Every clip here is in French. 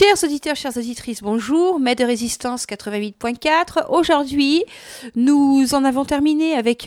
Chers auditeurs, chères auditrices, bonjour. Mets de résistance 88.4. Aujourd'hui, nous en avons terminé avec,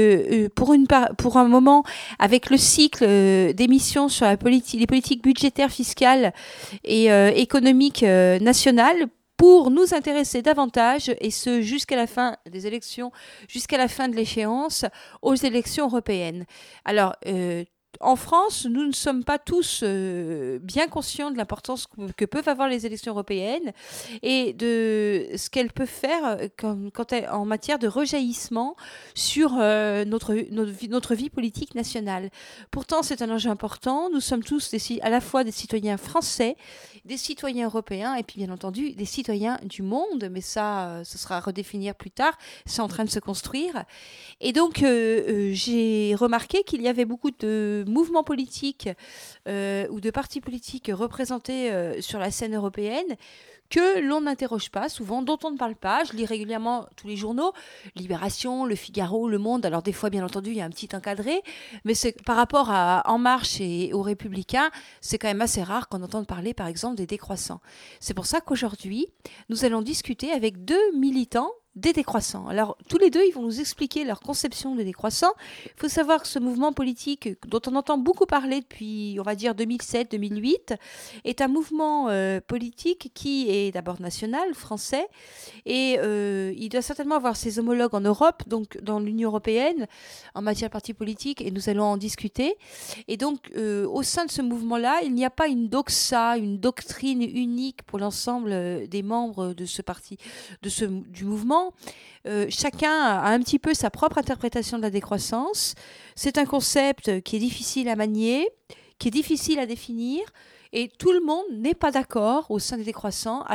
pour un moment, avec le cycle d'émissions sur les politiques budgétaires, fiscales et économiques nationales, pour nous intéresser davantage, et ce jusqu'à la fin des élections, jusqu'à la fin de l'échéance, aux élections européennes. Alors, en France, nous ne sommes pas tous bien conscients de l'importance que peuvent avoir les élections européennes et de ce qu'elles peuvent faire en matière de rejaillissement sur notre vie politique nationale. Pourtant, c'est un enjeu important. Nous sommes tous à la fois des citoyens français, des citoyens européens et puis bien entendu des citoyens du monde. Mais ça, ce sera à redéfinir plus tard. C'est en train de se construire. Et donc, j'ai remarqué qu'il y avait beaucoup de mouvements politiques ou de partis politiques représentés sur la scène européenne que l'on n'interroge pas souvent, dont on ne parle pas. Je lis régulièrement tous les journaux, Libération, Le Figaro, Le Monde. Alors des fois, bien entendu, il y a un petit encadré, mais c'est, par rapport à En Marche et aux Républicains, c'est quand même assez rare qu'on entende parler, par exemple, des décroissants. C'est pour ça qu'aujourd'hui, nous allons discuter avec deux militants des décroissants. Alors, tous les deux, ils vont nous expliquer leur conception des décroissants. Il faut savoir que ce mouvement politique, dont on entend beaucoup parler depuis, on va dire, 2007-2008, est un mouvement politique qui est d'abord national, français, et il doit certainement avoir ses homologues en Europe, donc dans l'Union européenne, en matière de partis politiques, et nous allons en discuter. Et donc, au sein de ce mouvement-là, il n'y a pas une doxa, une doctrine unique pour l'ensemble des membres de ce parti, du mouvement. Chacun a un petit peu sa propre interprétation de la décroissance. C'est un concept qui est difficile à manier, qui est difficile à définir, et tout le monde n'est pas d'accord au sein des décroissants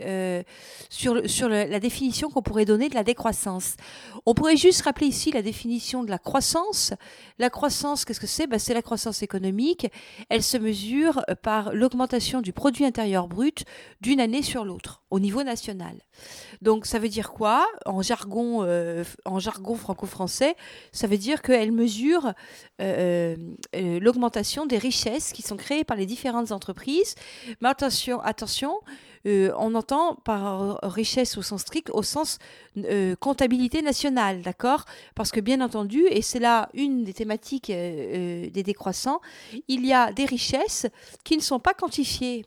sur la définition qu'on pourrait donner de la décroissance. On pourrait juste rappeler ici la définition de la croissance. La croissance, qu'est-ce que c'est ? C'est la croissance économique. Elle se mesure par l'augmentation du produit intérieur brut d'une année sur l'autre, au niveau national. Donc ça veut dire quoi ? En jargon franco-français, ça veut dire qu'elle mesure l'augmentation des richesses qui sont créées par les différentes entreprises. Mais attention, on entend par richesse au sens strict, au sens comptabilité nationale, d'accord ? Parce que bien entendu, et c'est là une des thématiques des décroissants, il y a des richesses qui ne sont pas quantifiées,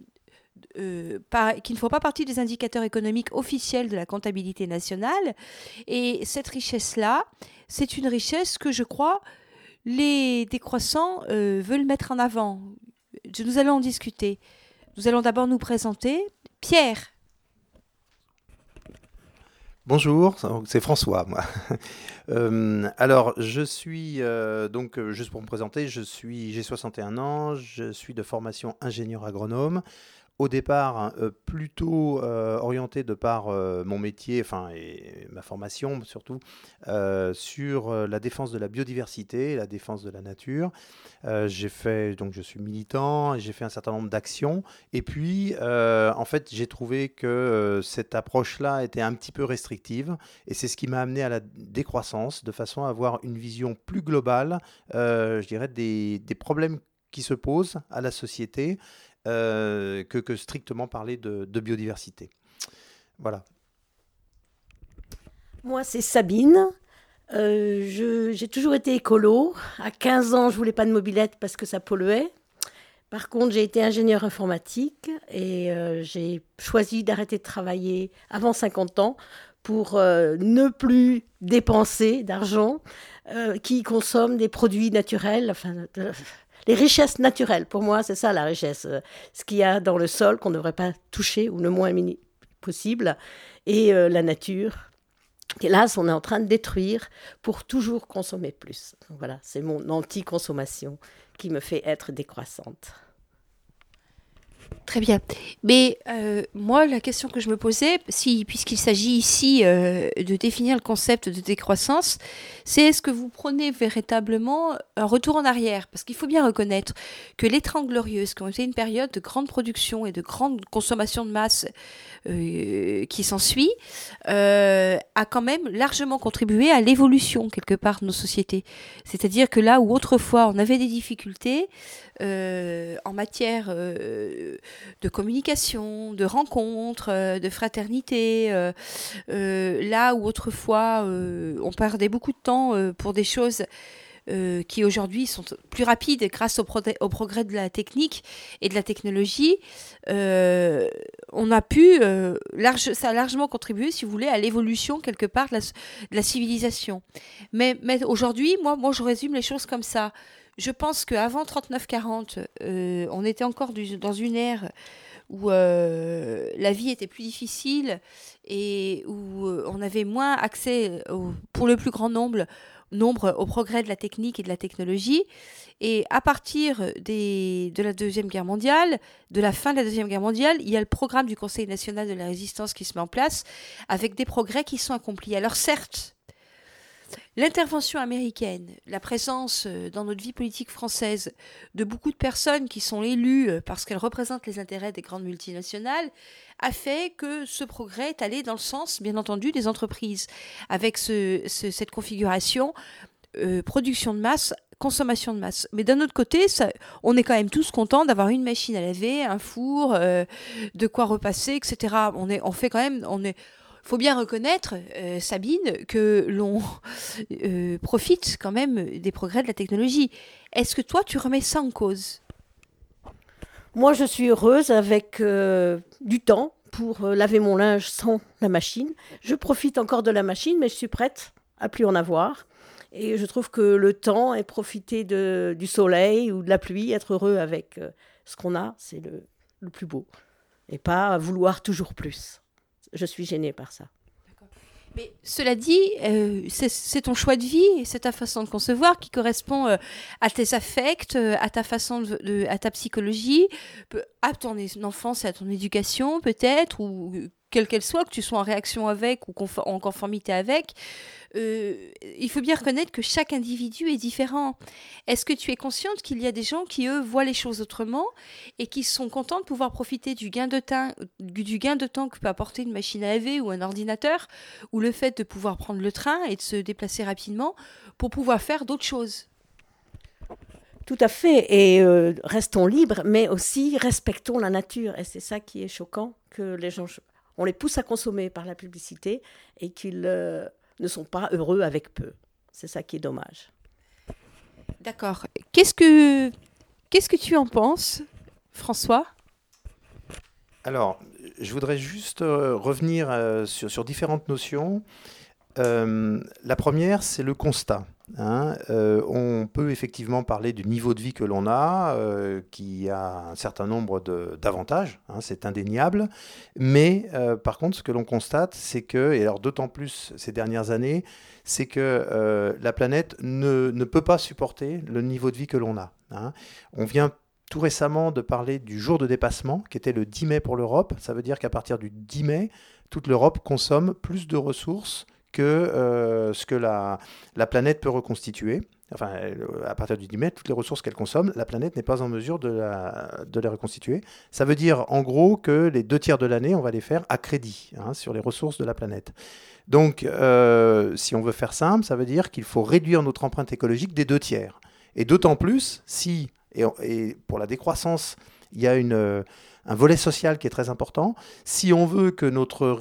qui ne font pas partie des indicateurs économiques officiels de la comptabilité nationale. Et cette richesse-là, c'est une richesse que je crois les décroissants veulent mettre en avant. Nous allons en discuter. Nous allons d'abord nous présenter. Pierre. Bonjour, c'est François, moi. Alors, je suis, juste pour me présenter, j'ai 61 ans, je suis de formation ingénieur agronome. Au départ, plutôt orienté de par mon métier, et ma formation surtout, sur la défense de la biodiversité, la défense de la nature. Je suis militant, j'ai fait un certain nombre d'actions. Et puis, en fait, j'ai trouvé que cette approche-là était un petit peu restrictive. Et c'est ce qui m'a amené à la décroissance, de façon à avoir une vision plus globale, je dirais, des problèmes qui se posent à la société, que strictement parler de biodiversité. Voilà. Moi, c'est Sabine. J'ai toujours été écolo. À 15 ans, je ne voulais pas de mobilette parce que ça polluait. Par contre, j'ai été ingénieure informatique et j'ai choisi d'arrêter de travailler avant 50 ans pour ne plus dépenser d'argent qui consomme des produits naturels, les richesses naturelles. Pour moi, c'est ça la richesse. Ce qu'il y a dans le sol qu'on ne devrait pas toucher ou le moins possible. Et la nature. Hélas, on est en train de détruire pour toujours consommer plus. Donc voilà, c'est mon anti-consommation qui me fait être décroissante. Très bien. Mais moi, la question que je me posais, puisqu'il s'agit ici de définir le concept de décroissance, c'est est-ce que vous prenez véritablement un retour en arrière ? Parce qu'il faut bien reconnaître que les 30 Glorieuses, qui ont été une période de grande production et de grande consommation de masse qui s'ensuit, a quand même largement contribué à l'évolution, quelque part, de nos sociétés. C'est-à-dire que là où autrefois on avait des difficultés en matière de communication, de rencontres, de fraternité. Là où autrefois, on perdait beaucoup de temps pour des choses qui aujourd'hui sont plus rapides grâce au progrès de la technique et de la technologie, on a pu, ça a largement contribué, si vous voulez, à l'évolution quelque part de la civilisation. Mais aujourd'hui, moi, je résume les choses comme ça. Je pense qu'avant 39-40, on était encore dans une ère où la vie était plus difficile et où on avait moins accès, pour le plus grand nombre au progrès de la technique et de la technologie. Et à partir de la Deuxième Guerre mondiale, de la fin de la Deuxième Guerre mondiale, il y a le programme du Conseil national de la résistance qui se met en place, avec des progrès qui sont accomplis. Alors certes, l'intervention américaine, la présence dans notre vie politique française de beaucoup de personnes qui sont élues parce qu'elles représentent les intérêts des grandes multinationales, a fait que ce progrès est allé dans le sens, bien entendu, des entreprises, avec cette configuration production de masse, consommation de masse. Mais d'un autre côté, on est quand même tous contents d'avoir une machine à laver, un four, de quoi repasser, etc. Faut bien reconnaître, Sabine, que l'on profite quand même des progrès de la technologie. Est-ce que toi, tu remets ça en cause ? Moi, je suis heureuse avec du temps pour laver mon linge sans la machine. Je profite encore de la machine, mais je suis prête à plus en avoir. Et je trouve que le temps et profiter du soleil ou de la pluie, être heureux avec ce qu'on a, c'est le plus beau. Et pas vouloir toujours plus. Je suis gênée par ça. Mais cela dit, c'est ton choix de vie et c'est ta façon de concevoir qui correspond à tes affects, à ta façon à ta psychologie, à ton enfance et à ton éducation peut-être, ou quelle qu'elle soit, que tu sois en réaction avec ou en conformité avec. Il faut bien reconnaître que chaque individu est différent. Est-ce que tu es consciente qu'il y a des gens qui, eux, voient les choses autrement et qui sont contents de pouvoir profiter du gain de temps que peut apporter une machine à laver ou un ordinateur, ou le fait de pouvoir prendre le train et de se déplacer rapidement pour pouvoir faire d'autres choses ? Tout à fait. Et restons libres, mais aussi respectons la nature. Et c'est ça qui est choquant, que les gens, on les pousse à consommer par la publicité et qu'ils ne sont pas heureux avec peu. C'est ça qui est dommage. D'accord. Qu'est-ce que tu en penses, François ? Alors, je voudrais juste revenir sur différentes notions. La première, c'est le constat. On peut effectivement parler du niveau de vie que l'on a, qui a un certain nombre d'avantages, c'est indéniable. Mais par contre, ce que l'on constate, c'est que, et alors d'autant plus ces dernières années, c'est que la planète ne peut pas supporter le niveau de vie que l'on a. On vient tout récemment de parler du jour de dépassement, qui était le 10 mai pour l'Europe. Ça veut dire qu'à partir du 10 mai, toute l'Europe consomme plus de ressources que ce que la planète peut reconstituer. Enfin, à partir du 10 mai, toutes les ressources qu'elle consomme, la planète n'est pas en mesure de les reconstituer. Ça veut dire, en gros, que les 2 tiers de l'année, on va les faire à crédit sur les ressources de la planète. Donc, si on veut faire simple, ça veut dire qu'il faut réduire notre empreinte écologique des 2 tiers. Et d'autant plus si, et pour la décroissance, il y a un volet social qui est très important. Si on veut que notre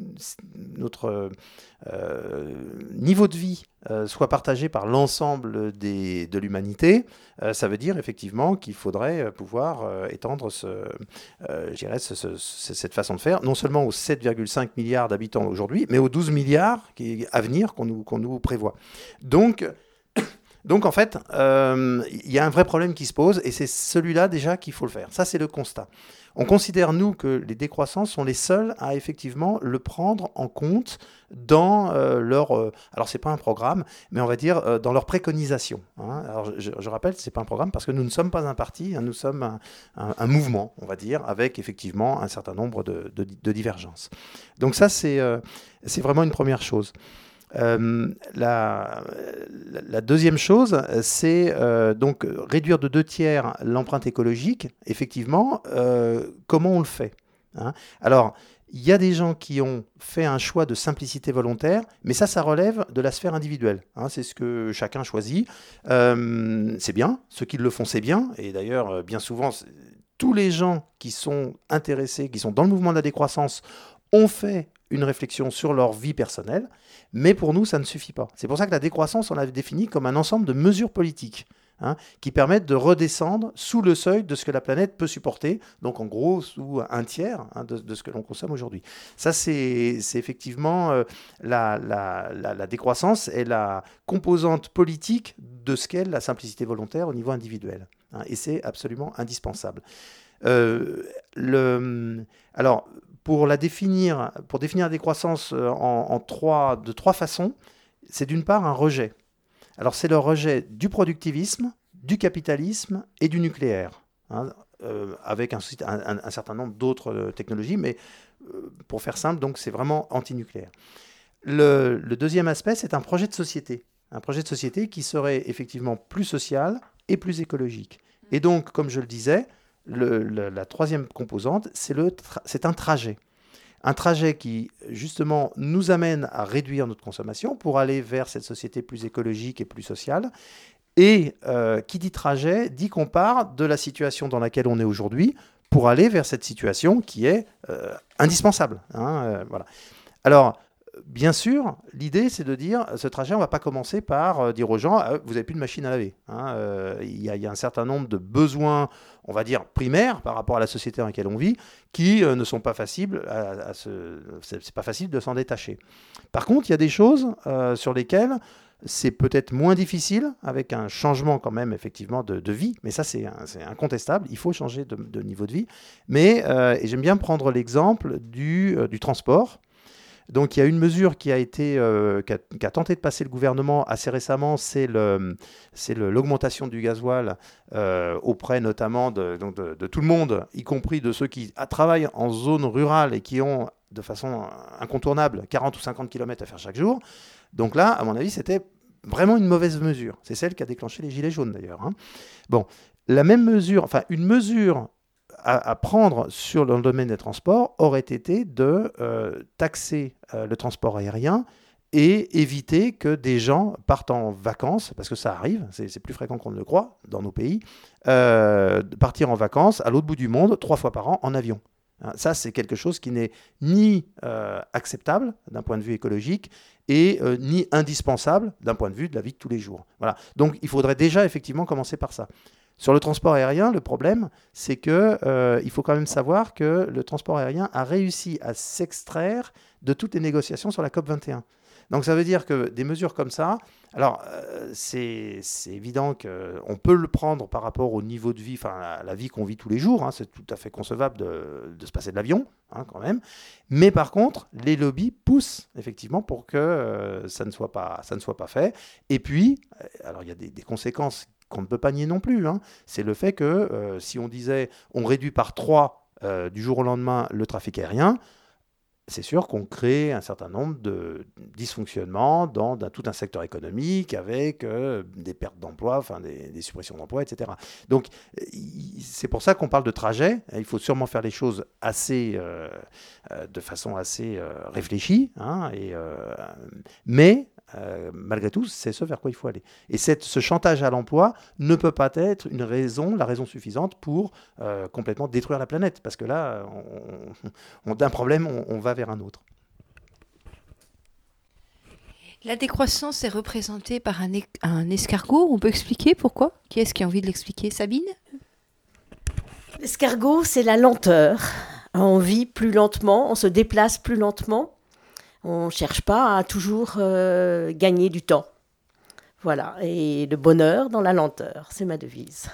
niveau de vie soit partagé par l'ensemble de l'humanité, ça veut dire effectivement qu'il faudrait pouvoir étendre cette façon de faire, non seulement aux 7,5 milliards d'habitants aujourd'hui, mais aux 12 milliards à venir qu'on nous prévoit. Donc en fait, il y a un vrai problème qui se pose et c'est celui-là déjà qu'il faut le faire. Ça, c'est le constat. On considère, nous, que les décroissants sont les seuls à effectivement le prendre en compte dans leur... alors, ce n'est pas un programme, mais on va dire dans leur préconisation. Alors, je rappelle, ce n'est pas un programme parce que nous ne sommes pas un parti, nous sommes un mouvement, on va dire, avec effectivement un certain nombre de divergences. Donc ça, c'est vraiment une première chose. La deuxième chose, c'est donc réduire de 2 tiers l'empreinte écologique. Effectivement, comment on le fait ? Alors, il y a des gens qui ont fait un choix de simplicité volontaire, mais ça relève de la sphère individuelle. C'est ce que chacun choisit. C'est bien, ceux qui le font, c'est bien. Et d'ailleurs, bien souvent, tous les gens qui sont intéressés, qui sont dans le mouvement de la décroissance, ont fait une réflexion sur leur vie personnelle, mais pour nous, ça ne suffit pas. C'est pour ça que la décroissance, on l'a définie comme un ensemble de mesures politiques qui permettent de redescendre sous le seuil de ce que la planète peut supporter, donc en gros sous un tiers de ce que l'on consomme aujourd'hui. Ça, c'est effectivement la décroissance est la composante politique de ce qu'est la simplicité volontaire au niveau individuel. Et c'est absolument indispensable. Alors, pour définir la décroissance de trois façons, c'est d'une part un rejet. Alors, c'est le rejet du productivisme, du capitalisme et du nucléaire, avec un certain nombre d'autres technologies, mais pour faire simple, donc, c'est vraiment antinucléaire. Le deuxième aspect, c'est un projet de société qui serait effectivement plus social et plus écologique. Et donc, comme je le disais, la troisième composante, c'est un trajet. Un trajet qui, justement, nous amène à réduire notre consommation pour aller vers cette société plus écologique et plus sociale. Et qui dit trajet, dit qu'on part de la situation dans laquelle on est aujourd'hui pour aller vers cette situation qui est indispensable. Voilà. Alors, bien sûr, l'idée, c'est de dire, ce trajet, on ne va pas commencer par dire aux gens, vous n'avez plus de machine à laver. Il y a un certain nombre de besoins, on va dire, primaires par rapport à la société dans laquelle on vit, qui ne sont pas faciles, c'est pas facile de s'en détacher. Par contre, il y a des choses sur lesquelles c'est peut-être moins difficile, avec un changement quand même, effectivement, de vie, mais ça, c'est incontestable, il faut changer de niveau de vie. Mais et j'aime bien prendre l'exemple du transport. Donc il y a une mesure qui a tenté de passer le gouvernement assez récemment, c'est l'augmentation du gasoil auprès notamment de tout le monde, y compris de ceux qui travaillent en zone rurale et qui ont de façon incontournable 40 ou 50 km à faire chaque jour. Donc là, à mon avis, c'était vraiment une mauvaise mesure. C'est celle qui a déclenché les gilets jaunes d'ailleurs. Bon, la même mesure, enfin une mesure à prendre dans le domaine des transports aurait été de taxer le transport aérien et éviter que des gens partent en vacances, parce que ça arrive, c'est plus fréquent qu'on ne le croit dans nos pays, partir en vacances à l'autre bout du monde 3 fois par an en avion. Ça, c'est quelque chose qui n'est ni acceptable d'un point de vue écologique et ni indispensable d'un point de vue de la vie de tous les jours. Voilà. Donc, il faudrait déjà effectivement commencer par ça. Sur le transport aérien, le problème, c'est qu'il faut quand même savoir que le transport aérien a réussi à s'extraire de toutes les négociations sur la COP21. Donc ça veut dire que des mesures comme ça, alors c'est évident qu'on peut le prendre par rapport au niveau de vie, enfin la vie qu'on vit tous les jours, c'est tout à fait concevable de se passer de l'avion quand même, mais par contre les lobbies poussent effectivement pour que ça ne soit pas fait. Et puis, alors il y a des conséquences qu'on ne peut pas nier non plus, c'est le fait que si on disait on réduit par 3 du jour au lendemain le trafic aérien, c'est sûr qu'on crée un certain nombre de dysfonctionnements dans tout un secteur économique avec des pertes d'emplois, enfin des suppressions d'emplois, etc. Donc, c'est pour ça qu'on parle de trajet. Il faut sûrement faire les choses de façon assez réfléchie, mais malgré tout, c'est ce vers quoi il faut aller. Et ce chantage à l'emploi ne peut pas être la raison suffisante pour complètement détruire la planète, parce que là, d'un problème, on va vers un autre. La décroissance est représentée par un escargot. On peut expliquer pourquoi ? Qui est-ce qui a envie de l'expliquer ? Sabine ? L'escargot, c'est la lenteur. On vit plus lentement, on se déplace plus lentement. On ne cherche pas à toujours gagner du temps. Voilà, et le bonheur dans la lenteur, c'est ma devise.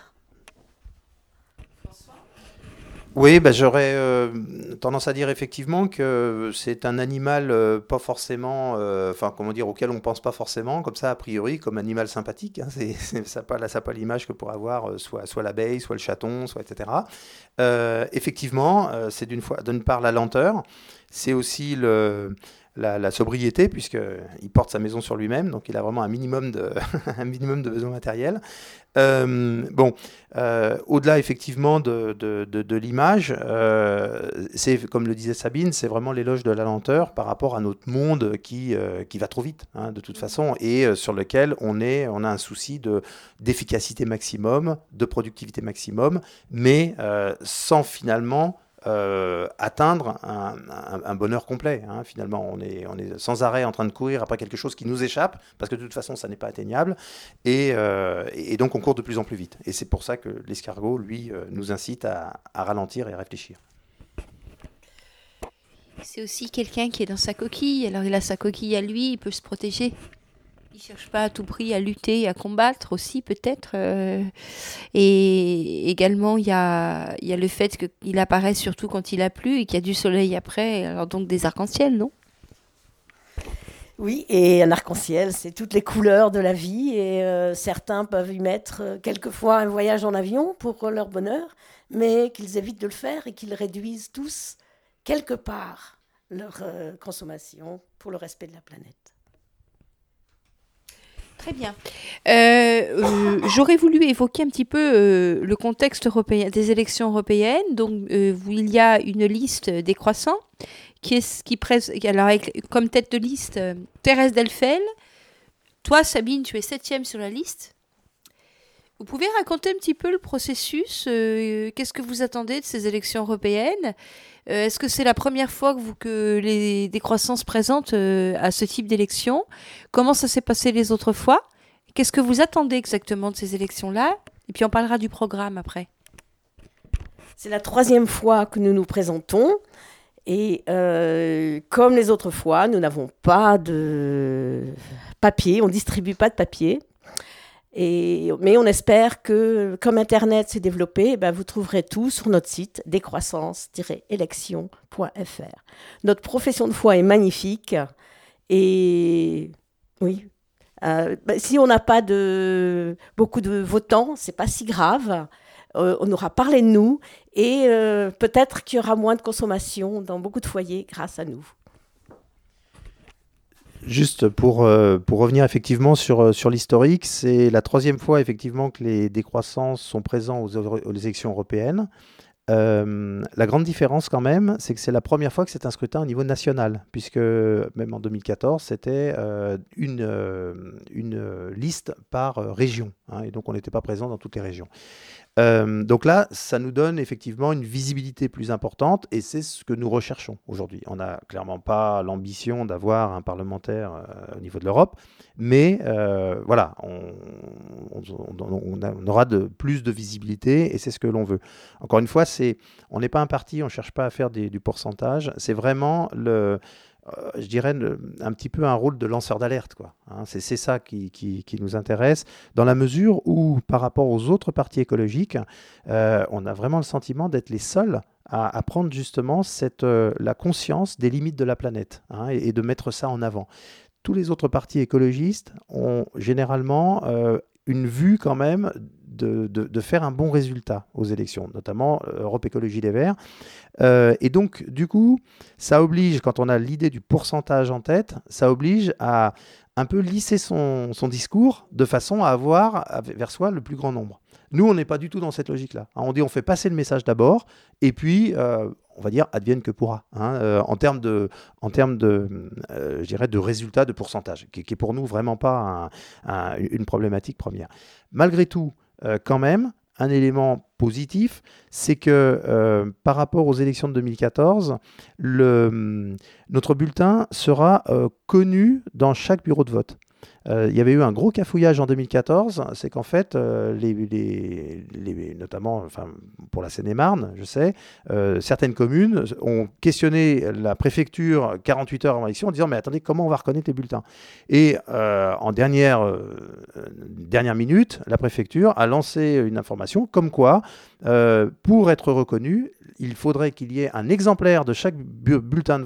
Oui, j'aurais tendance à dire effectivement que c'est un animal pas forcément, auquel on ne pense pas forcément, comme ça a priori, comme animal sympathique. Ça n'a pas l'image que pourrait avoir soit l'abeille, soit le chaton, soit etc. Effectivement, c'est d'une part la lenteur, c'est aussi la sobriété, puisqu'il porte sa maison sur lui-même, donc il a vraiment un minimum de, un minimum de besoins matériels. Au-delà effectivement de l'image, c'est, comme le disait Sabine, c'est vraiment l'éloge de la lenteur par rapport à notre monde qui va trop vite, hein, de toute façon, et sur lequel on a un souci d'efficacité maximum, de productivité maximum, mais sans finalement atteindre un bonheur complet. Hein. Finalement, on est sans arrêt en train de courir après quelque chose qui nous échappe, parce que de toute façon, ça n'est pas atteignable, et donc on court de plus en plus vite. Et c'est pour ça que l'escargot, lui, nous incite à ralentir et à réfléchir. C'est aussi quelqu'un qui est dans sa coquille, alors il a sa coquille à lui, il peut se protéger. Il ne cherche pas à tout prix à lutter, à combattre aussi peut-être. Et également, il y a le fait qu'il apparaît surtout quand il a plu et qu'il y a du soleil après, alors donc des arcs-en-ciel, non ? Oui, et un arc-en-ciel, c'est toutes les couleurs de la vie. Et certains peuvent y mettre quelquefois un voyage en avion pour leur bonheur, mais qu'ils évitent de le faire et qu'ils réduisent tous, quelque part, leur consommation pour le respect de la planète. Très bien. J'aurais voulu évoquer un petit peu le contexte européen, des élections européennes, donc où il y a une liste décroissant alors avec, comme tête de liste Thérèse Delfel. Toi, Sabine, tu es 7e sur la liste. Vous pouvez raconter un petit peu le processus, qu'est-ce que vous attendez de ces élections européennes ? Est-ce que c'est la première fois que les décroissants se présentent à ce type d'élection ? Comment ça s'est passé les autres fois ? Qu'est-ce que vous attendez exactement de ces élections-là ? Et puis on parlera du programme après. C'est la 3e fois que nous nous présentons. Et comme les autres fois, nous n'avons pas de papier, on ne distribue pas de papier. Mais on espère que, comme Internet s'est développé, vous trouverez tout sur notre site décroissance-élection.fr. Notre profession de foi est magnifique. Et oui, si on n'a pas beaucoup de votants, ce n'est pas si grave. On aura parlé de nous et peut-être qu'il y aura moins de consommation dans beaucoup de foyers grâce à nous. Juste pour revenir effectivement sur l'historique, c'est la 3e fois effectivement que les décroissants sont présents aux élections européennes. La grande différence quand même, c'est que c'est la première fois que c'est un scrutin au niveau national, puisque même en 2014, c'était une liste par région, hein, et donc on n'était pas présent dans toutes les régions. Donc là, ça nous donne effectivement une visibilité plus importante et c'est ce que nous recherchons aujourd'hui. On n'a clairement pas l'ambition d'avoir un parlementaire au niveau de l'Europe, mais voilà, on aura plus de visibilité et c'est ce que l'on veut. Encore une fois, on n'est pas un parti, on ne cherche pas à faire du pourcentage, c'est vraiment je dirais un petit peu un rôle de lanceur d'alerte, quoi. Hein, c'est ça qui nous intéresse, dans la mesure où, par rapport aux autres partis écologiques, on a vraiment le sentiment d'être les seuls à prendre justement la conscience des limites de la planète, hein, et de mettre ça en avant. Tous les autres partis écologistes ont généralement une vue quand même de faire un bon résultat aux élections, notamment Europe Écologie Les Verts. Et donc, du coup, ça oblige, quand on a l'idée du pourcentage en tête, ça oblige à un peu lisser son discours de façon à avoir vers soi le plus grand nombre. Nous, on n'est pas du tout dans cette logique-là. On dit on fait passer le message d'abord, et puis on va dire advienne que pourra, hein, en termes de je dirais de résultats, de pourcentage, qui est pour nous vraiment pas une problématique première. Malgré tout, quand même, un élément positif, c'est que par rapport aux élections de 2014, notre bulletin sera connu dans chaque bureau de vote. Il y avait eu un gros cafouillage en 2014, c'est qu'en fait, notamment enfin, pour la Seine-et-Marne, je sais, certaines communes ont questionné la préfecture 48 heures avant l'élection en disant « mais attendez, comment on va reconnaître les bulletins ?» Et en dernière minute, la préfecture a lancé une information comme quoi, pour être reconnu, il faudrait qu'il y ait un exemplaire de chaque bulletin de vote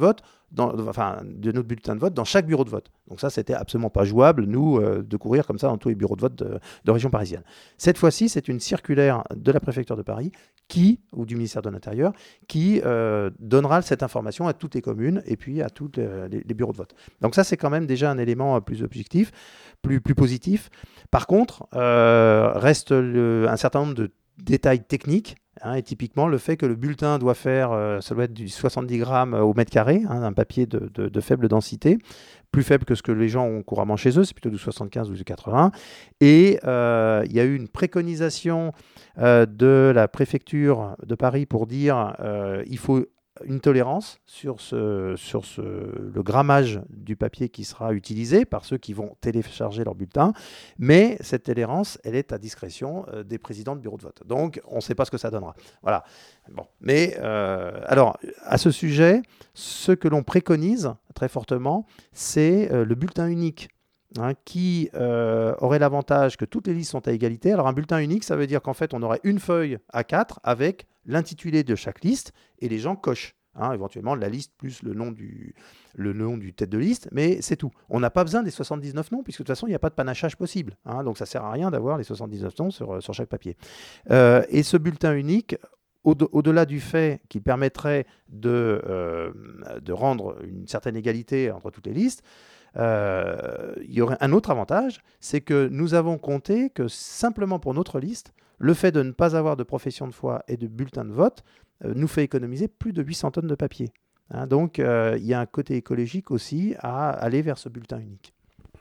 de notre bulletin de vote dans chaque bureau de vote. Donc ça, c'était absolument pas jouable, nous, de courir comme ça dans tous les bureaux de vote de région parisienne. Cette fois-ci, c'est une circulaire de la préfecture de Paris ou du ministère de l'Intérieur, qui donnera cette information à toutes les communes et puis à tous les bureaux de vote. Donc ça, c'est quand même déjà un élément plus objectif, plus positif. Par contre, reste un certain nombre de détails techniques, et typiquement le fait que le bulletin doit faire, ça doit être du 70 grammes au mètre carré, un papier de faible densité, plus faible que ce que les gens ont couramment chez eux, c'est plutôt du 75 ou du 80. Et il y a eu une préconisation de la préfecture de Paris pour dire il faut une tolérance sur le grammage du papier qui sera utilisé par ceux qui vont télécharger leur bulletin, mais cette tolérance, elle est à discrétion des présidents de bureau de vote. Donc, on ne sait pas ce que ça donnera. Voilà. Bon. Mais, alors, à ce sujet, ce que l'on préconise très fortement, c'est le bulletin unique. Qui aurait l'avantage que toutes les listes sont à égalité. Alors un bulletin unique, ça veut dire qu'en fait, on aurait une feuille A4 avec l'intitulé de chaque liste et les gens cochent. Éventuellement la liste plus le nom du tête de liste, mais c'est tout. On n'a pas besoin des 79 noms, puisque de toute façon, il n'y a pas de panachage possible. Donc ça ne sert à rien d'avoir les 79 noms sur chaque papier. Et ce bulletin unique, au-delà du fait qu'il permettrait de rendre une certaine égalité entre toutes les listes, il y aurait un autre avantage, c'est que nous avons compté que simplement pour notre liste, le fait de ne pas avoir de profession de foi et de bulletin de vote nous fait économiser plus de 800 tonnes de papier. Donc il y a un côté écologique aussi à aller vers ce bulletin unique.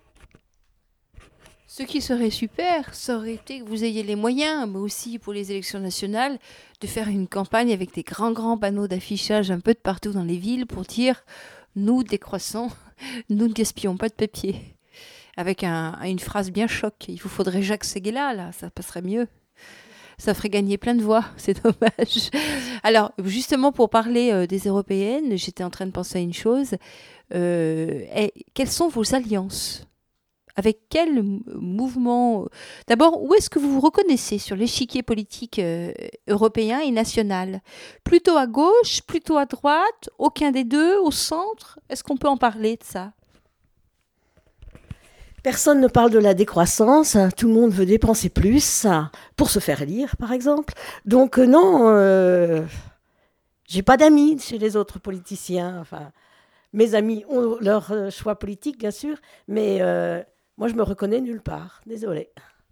Ce qui serait super, ça aurait été que vous ayez les moyens, mais aussi pour les élections nationales, de faire une campagne avec des grands panneaux d'affichage un peu de partout dans les villes pour dire « Nous, décroissants, nous ne gaspillons pas de papier ». Avec une phrase bien choc. Il vous faudrait Jacques Séguéla, là, ça passerait mieux. Ça ferait gagner plein de voix, c'est dommage. Alors, justement, pour parler des européennes, j'étais en train de penser à une chose. Quelles sont vos alliances ? Avec quel mouvement ? D'abord, où est-ce que vous vous reconnaissez sur l'échiquier politique européen et national ? Plutôt à gauche, plutôt à droite, aucun des deux, au centre ? Est-ce qu'on peut en parler de ça ? Personne ne parle de la décroissance, tout le monde veut dépenser plus pour se faire élire, par exemple. Donc non, j'ai pas d'amis chez les autres politiciens. Enfin, mes amis ont leur choix politique, bien sûr, mais moi, je me reconnais nulle part. Désolée.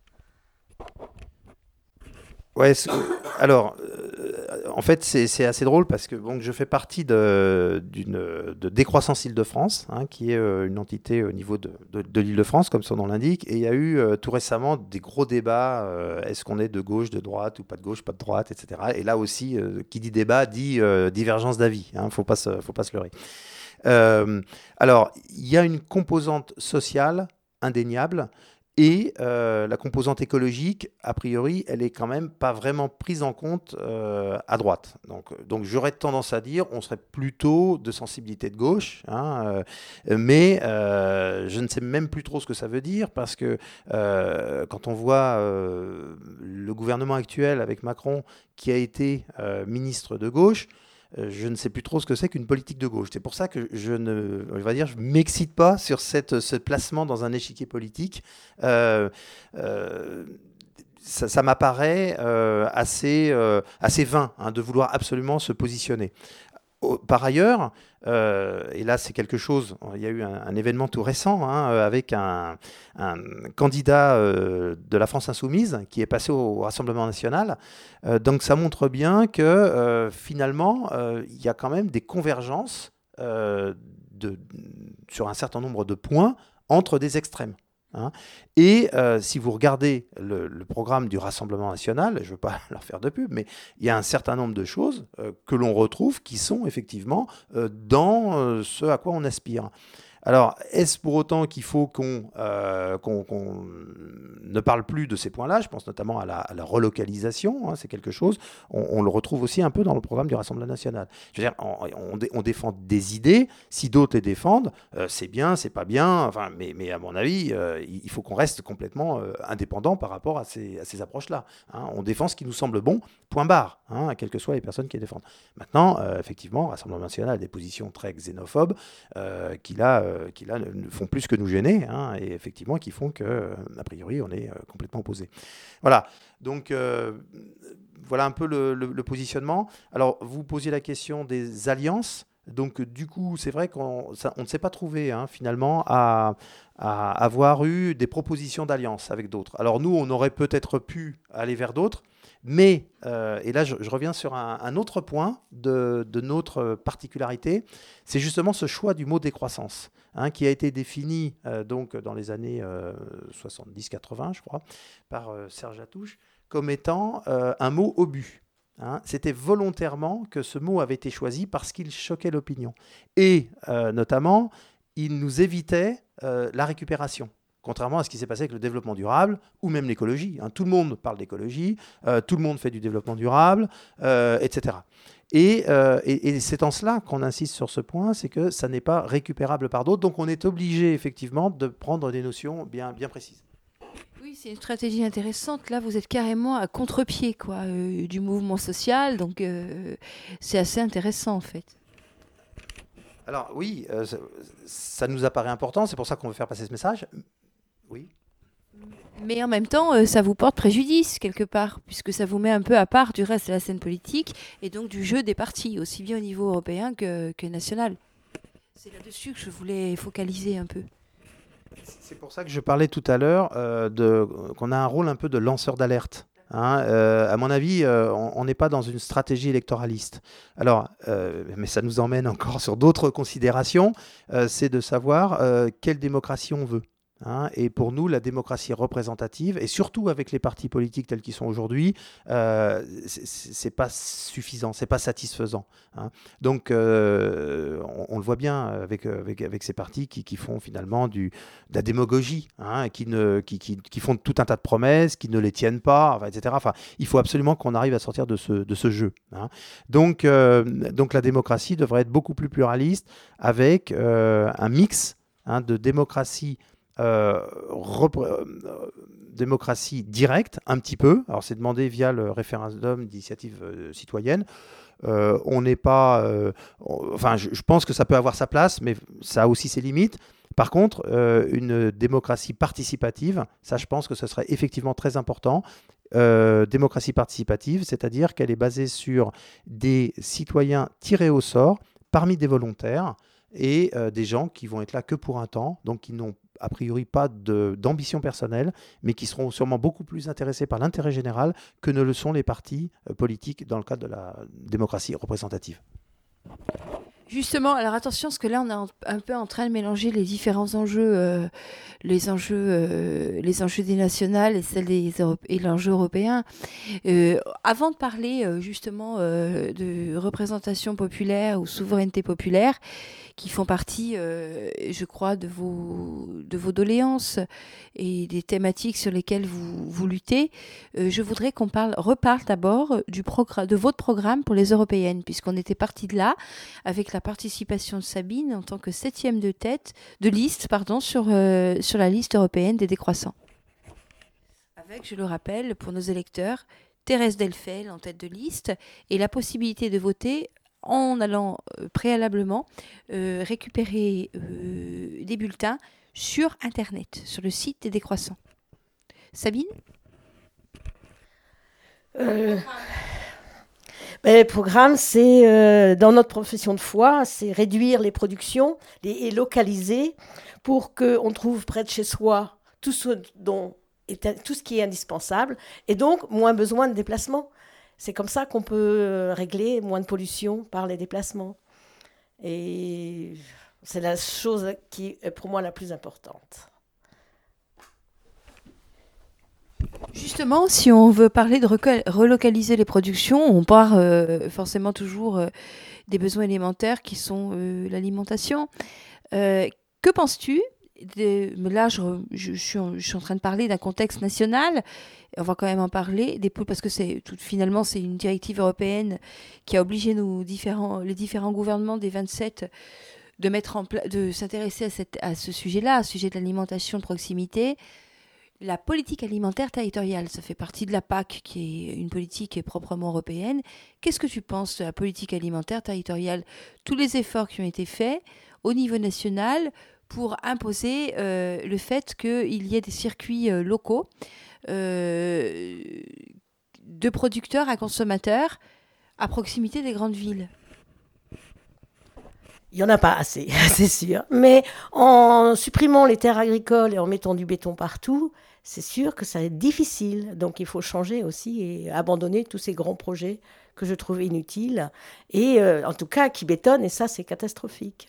Ouais, alors, en fait, c'est assez drôle parce que je fais partie de Décroissance Île-de-France, qui est une entité au niveau de l'Île-de-France, comme son nom l'indique. Et il y a eu tout récemment des gros débats. Est-ce qu'on est de gauche, de droite, ou pas de gauche, pas de droite, etc. Et là aussi, qui dit débat dit divergence d'avis. Faut pas se leurrer. Alors, il y a une composante sociale indéniable. Et la composante écologique, a priori, elle est quand même pas vraiment prise en compte à droite. Donc j'aurais tendance à dire, on serait plutôt de sensibilité de gauche, mais je ne sais même plus trop ce que ça veut dire, parce que quand on voit le gouvernement actuel avec Macron, qui a été ministre de gauche, je ne sais plus trop ce que c'est qu'une politique de gauche. C'est pour ça que je m'excite pas sur ce placement dans un échiquier politique. Ça m'apparaît assez vain de vouloir absolument se positionner. Par ailleurs, et là c'est quelque chose, il y a eu un événement tout récent avec un candidat de la France Insoumise qui est passé au Rassemblement National. Donc ça montre bien que finalement il y a quand même des convergences sur un certain nombre de points entre des extrêmes. Et si vous regardez le programme du Rassemblement National, je ne veux pas leur faire de pub, mais il y a un certain nombre de choses que l'on retrouve qui sont effectivement dans ce à quoi on aspire. Alors, est-ce pour autant qu'il faut qu'on ne parle plus de ces points-là? Je pense notamment à la relocalisation, hein, c'est quelque chose. On le retrouve aussi un peu dans le programme du Rassemblement national. Je veux dire, on défend des idées. Si d'autres les défendent, c'est bien, c'est pas bien. Enfin, mais à mon avis, il faut qu'on reste complètement indépendant par rapport à ces approches-là. Hein. On défend ce qui nous semble bon, point barre, hein, quelles que soient les personnes qui les défendent. Maintenant, effectivement, le Rassemblement national a des positions très xénophobes qui là ne font plus que nous gêner, hein, et effectivement qui font que, a priori, on est complètement opposés. Voilà, donc voilà un peu le positionnement. Alors, vous posiez la question des alliances. Donc, du coup, c'est vrai qu'on ne s'est pas trouvé, hein, finalement, à avoir eu des propositions d'alliance avec d'autres. Alors, nous, on aurait peut-être pu aller vers d'autres, mais, et là, je reviens sur un autre point de notre particularité, c'est justement ce choix du mot décroissance, hein, qui a été défini donc dans les années 70-80, je crois, par Serge Latouche, comme étant un mot obus. Hein. C'était volontairement que ce mot avait été choisi parce qu'il choquait l'opinion. Et notamment, il nous évitait la récupération. Contrairement à ce qui s'est passé avec le développement durable ou même l'écologie. Hein. Tout le monde parle d'écologie, tout le monde fait du développement durable, etc. Et c'est en cela qu'on insiste sur ce point, c'est que ça n'est pas récupérable par d'autres. Donc on est obligé effectivement de prendre des notions bien précises. Oui, c'est une stratégie intéressante. Là, vous êtes carrément à contre-pied du mouvement social. Donc c'est assez intéressant en fait. Alors oui, ça nous apparaît important, c'est pour ça qu'on veut faire passer ce message. Oui. Mais en même temps, ça vous porte préjudice quelque part, puisque ça vous met un peu à part du reste de la scène politique et donc du jeu des partis, aussi bien au niveau européen que national. C'est là-dessus que je voulais focaliser un peu. C'est pour ça que je parlais tout à l'heure qu'on a un rôle un peu de lanceur d'alerte. Hein, à mon avis, on n'est pas dans une stratégie électoraliste. Alors, mais ça nous emmène encore sur d'autres considérations, c'est de savoir quelle démocratie on veut. Hein, et pour nous, la démocratie représentative, et surtout avec les partis politiques tels qu'ils sont aujourd'hui, c'est pas suffisant, c'est pas satisfaisant. Hein. Donc, on le voit bien avec ces partis qui font finalement de la démagogie, hein, qui font tout un tas de promesses, qui ne les tiennent pas, enfin, etc. Enfin, il faut absolument qu'on arrive à sortir de ce jeu. Hein. Donc, la démocratie devrait être beaucoup plus pluraliste avec un mix, hein, de démocratie démocratie directe, un petit peu. Alors, c'est demandé via le référendum d'initiative citoyenne. On n'est pas... enfin, je pense que ça peut avoir sa place, mais ça a aussi ses limites. Par contre, une démocratie participative, ça, je pense que ce serait effectivement très important. Démocratie participative, c'est-à-dire qu'elle est basée sur des citoyens tirés au sort parmi des volontaires et des gens qui vont être là que pour un temps, donc qui n'ont a priori pas d'ambition personnelle, mais qui seront sûrement beaucoup plus intéressés par l'intérêt général que ne le sont les partis politiques dans le cadre de la démocratie représentative. Justement, alors attention, parce que là, on est un peu en train de mélanger les différents enjeux, les enjeux des nationales et l'enjeu européen. Avant de parler justement de représentation populaire ou souveraineté populaire, qui font partie, je crois, de vos doléances et des thématiques sur lesquelles vous luttez, je voudrais qu'on reparle d'abord de votre programme pour les européennes, puisqu'on était parti de là, avec la participation de Sabine en tant que 7e de liste sur la liste européenne des décroissants. Avec, je le rappelle, pour nos électeurs, Thérèse Delfel en tête de liste et la possibilité de voter en allant préalablement récupérer des bulletins sur Internet, sur le site des décroissants. Sabine ? Le programme, c'est, dans notre profession de foi, c'est réduire les productions et localiser pour qu'on trouve près de chez soi tout ce qui est indispensable et donc moins besoin de déplacement. C'est comme ça qu'on peut régler moins de pollution par les déplacements. Et c'est la chose qui est pour moi la plus importante. Justement, si on veut parler de relocaliser les productions, on part forcément toujours des besoins élémentaires qui sont l'alimentation. Que penses-tu mais là, je suis en train de parler d'un contexte national. On va quand même en parler parce que finalement, c'est une directive européenne qui a obligé les différents gouvernements des 27 de s'intéresser à ce sujet-là, à ce sujet de l'alimentation de proximité. La politique alimentaire territoriale, ça fait partie de la PAC, qui est une politique proprement européenne. Qu'est-ce que tu penses de la politique alimentaire territoriale? Tous les efforts qui ont été faits au niveau national pour imposer le fait qu'il y ait des circuits locaux de producteurs à consommateurs à proximité des grandes villes. Il n'y en a pas assez, c'est sûr. Mais en supprimant les terres agricoles et en mettant du béton partout, c'est sûr que ça va être difficile. Donc il faut changer aussi et abandonner tous ces grands projets que je trouve inutiles et en tout cas qui bétonnent, et ça c'est catastrophique.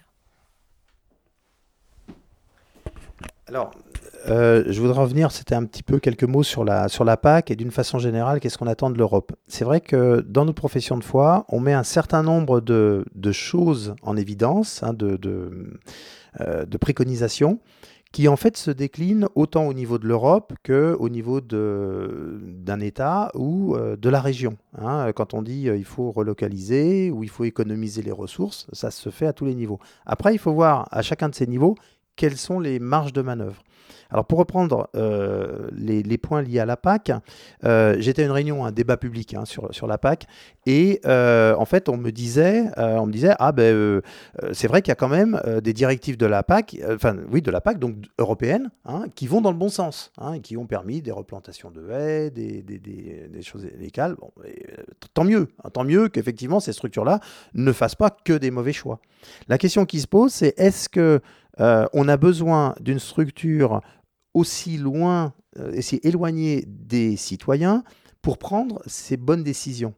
Alors, je voudrais revenir, c'était un petit peu quelques mots sur la PAC et d'une façon générale, qu'est-ce qu'on attend de l'Europe. C'est vrai que dans notre profession de foi, on met un certain nombre de choses en évidence, de préconisations, qui en fait se déclinent autant au niveau de l'Europe qu'au niveau d'un État ou de la région. Quand on dit il faut relocaliser ou il faut économiser les ressources, ça se fait à tous les niveaux. Après, il faut voir à chacun de ces niveaux quelles sont les marges de manœuvre. Alors pour reprendre les points liés à la PAC, j'étais à une réunion, un débat public sur la PAC, et en fait on me disait, c'est vrai qu'il y a quand même des directives de la PAC, de la PAC, donc européenne, qui vont dans le bon sens, et qui ont permis des replantations de haies, des choses légales. Bon, tant mieux qu'effectivement ces structures-là ne fassent pas que des mauvais choix. La question qui se pose, c'est est-ce que on a besoin d'une structure aussi éloignée des citoyens pour prendre ces bonnes décisions.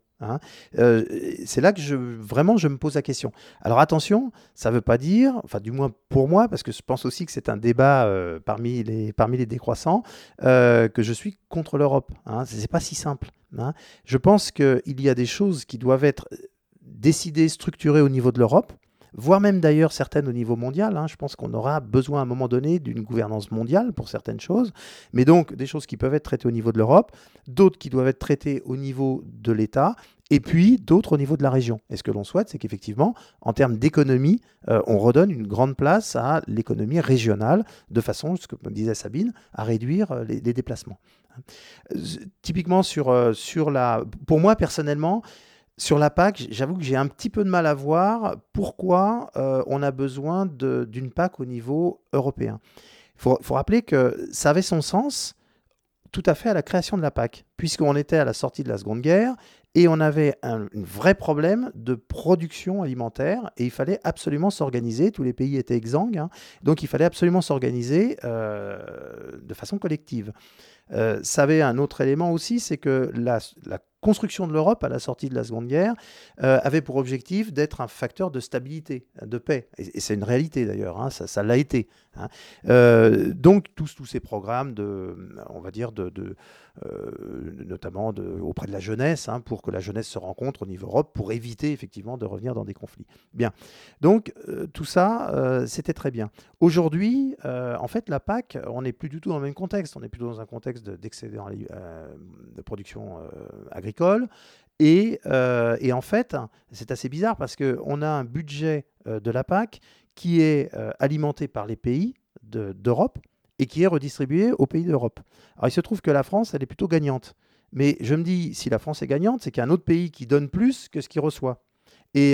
C'est là que je me pose la question. Alors attention, ça ne veut pas dire, enfin du moins pour moi, parce que je pense aussi que c'est un débat parmi les décroissants, que je suis contre l'Europe. Ce n'est pas si simple. Je pense qu'il y a des choses qui doivent être décidées, structurées au niveau de l'Europe, voire même d'ailleurs certaines au niveau mondial. Je pense qu'on aura besoin à un moment donné d'une gouvernance mondiale pour certaines choses, mais donc des choses qui peuvent être traitées au niveau de l'Europe, d'autres qui doivent être traitées au niveau de l'État, et puis d'autres au niveau de la région. Et ce que l'on souhaite, c'est qu'effectivement, en termes d'économie, on redonne une grande place à l'économie régionale, de façon, ce que me disait Sabine, à réduire les déplacements. Typiquement pour moi personnellement, sur la PAC, j'avoue que j'ai un petit peu de mal à voir pourquoi on a besoin d'une PAC au niveau européen. Il faut rappeler que ça avait son sens tout à fait à la création de la PAC, puisqu'on était à la sortie de la Seconde Guerre et on avait un vrai problème de production alimentaire et il fallait absolument s'organiser. Tous les pays étaient exsangues, donc il fallait absolument s'organiser de façon collective. Ça avait un autre élément aussi, c'est que la construction de l'Europe à la sortie de la Seconde Guerre avait pour objectif d'être un facteur de stabilité, de paix. Et c'est une réalité d'ailleurs, ça l'a été. Donc tous ces programmes notamment auprès de la jeunesse, pour que la jeunesse se rencontre au niveau Europe, pour éviter effectivement de revenir dans des conflits. Bien. Donc tout ça, c'était très bien. Aujourd'hui, en fait, la PAC, on n'est plus du tout dans le même contexte. On est plutôt dans un contexte d'excédent de production agricole. Et en fait, c'est assez bizarre parce qu'on a un budget de la PAC qui est alimenté par les pays d'Europe et qui est redistribué aux pays d'Europe. Alors il se trouve que la France, elle est plutôt gagnante. Mais je me dis, si la France est gagnante, c'est qu'il y a un autre pays qui donne plus que ce qu'il reçoit. Et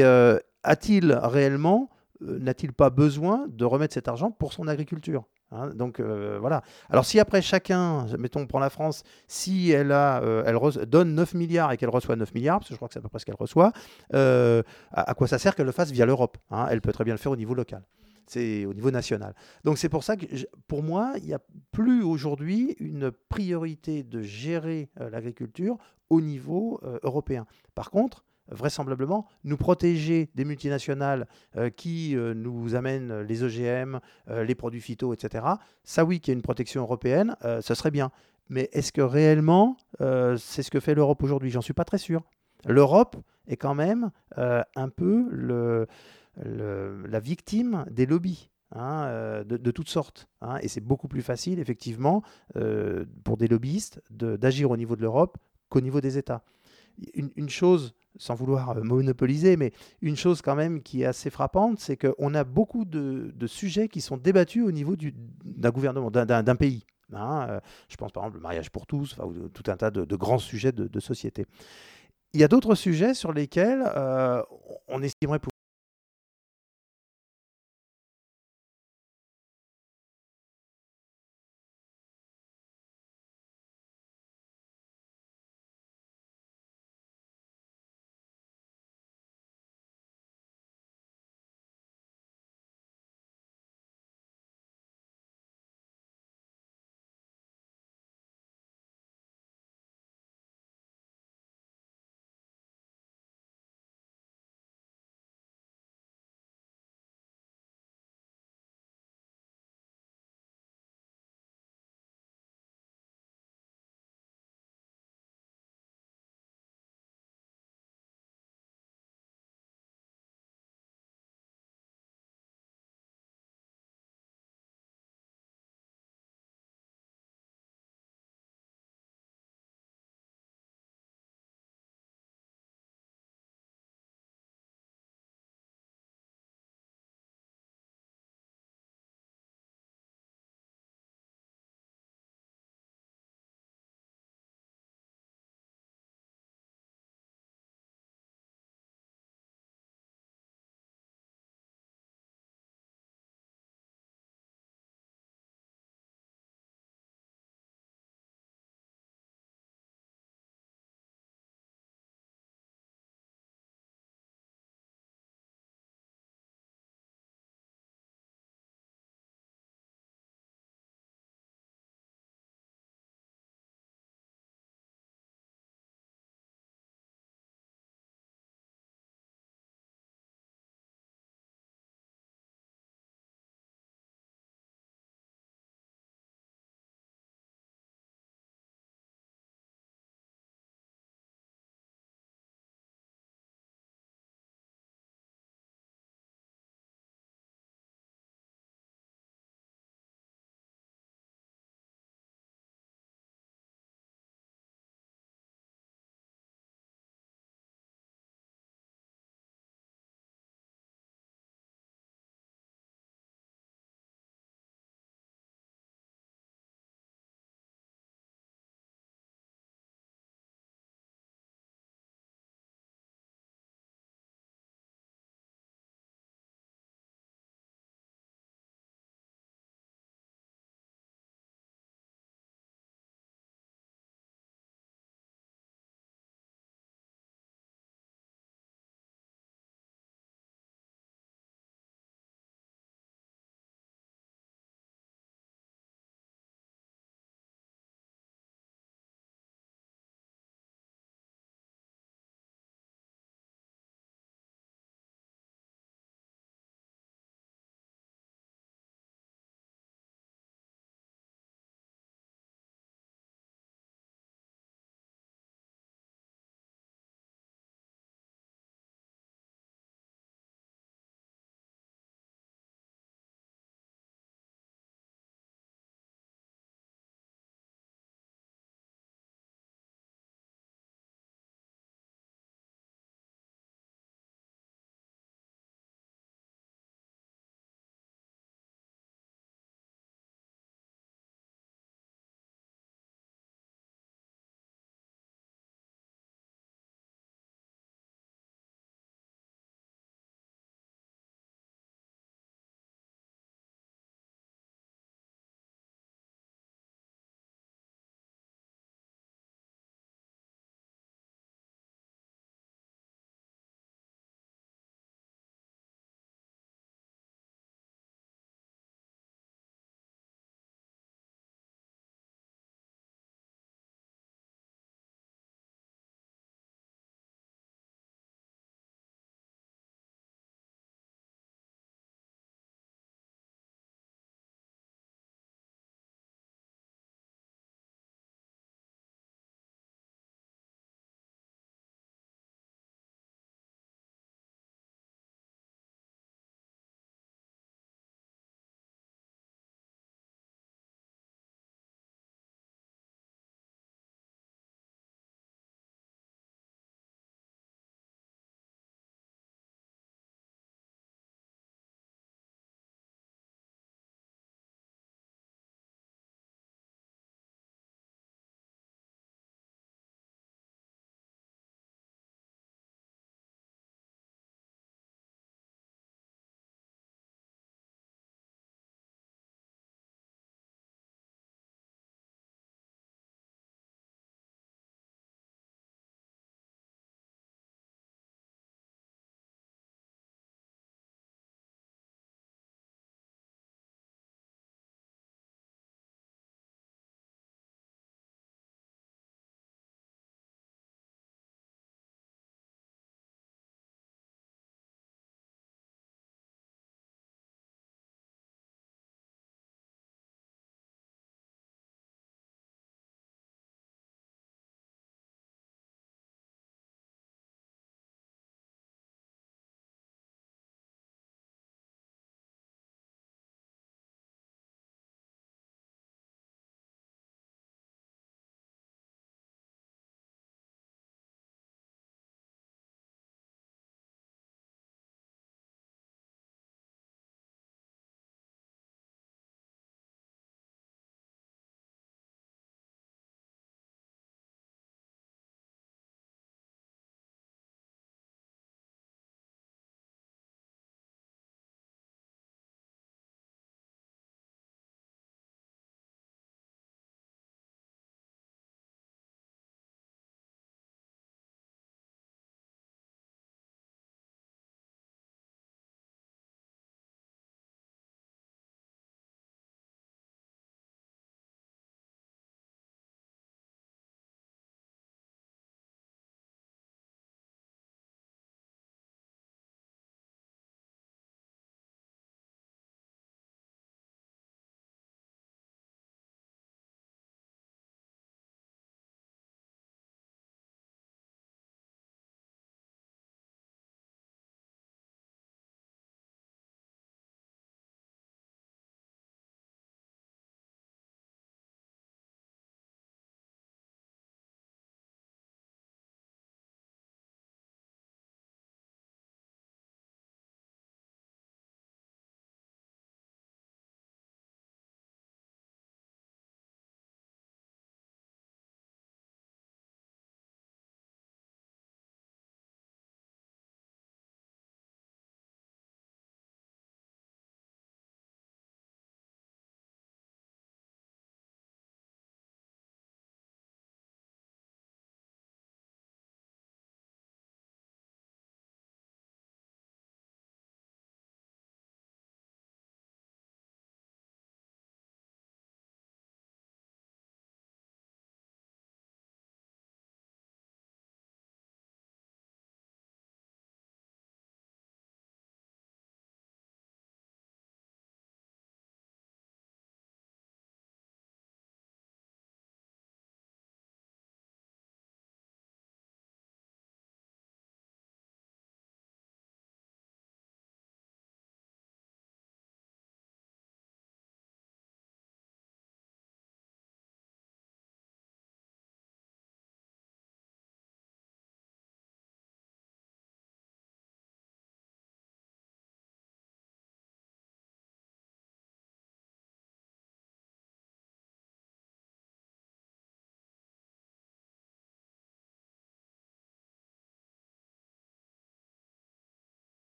n'a-t-il pas besoin de remettre cet argent pour son agriculture ? Donc voilà. Alors si après chacun, mettons on prend la France, si elle donne 9 milliards et qu'elle reçoit 9 milliards, parce que je crois que c'est à peu près ce qu'elle reçoit, à quoi ça sert qu'elle le fasse via l'Europe ? Elle peut très bien le faire au niveau local. C'est au niveau national. Donc c'est pour ça que pour moi, il n'y a plus aujourd'hui une priorité de gérer l'agriculture au niveau européen. Par contre, vraisemblablement, nous protéger des multinationales qui nous amènent les OGM, les produits phyto, etc. Ça oui, qu'il y ait une protection européenne, ce serait bien. Mais est-ce que réellement, c'est ce que fait l'Europe aujourd'hui ? J'en suis pas très sûr. L'Europe est quand même un peu la victime des lobbies. de toutes sortes. Et c'est beaucoup plus facile, effectivement, pour des lobbyistes d'agir au niveau de l'Europe qu'au niveau des États. Une chose, sans vouloir monopoliser, mais une chose quand même qui est assez frappante, c'est qu'on a beaucoup de sujets qui sont débattus au niveau d'un gouvernement, d'un pays. Je pense par exemple le mariage pour tous, tout un tas de grands sujets de société. Il y a d'autres sujets sur lesquels on estimerait pouvoir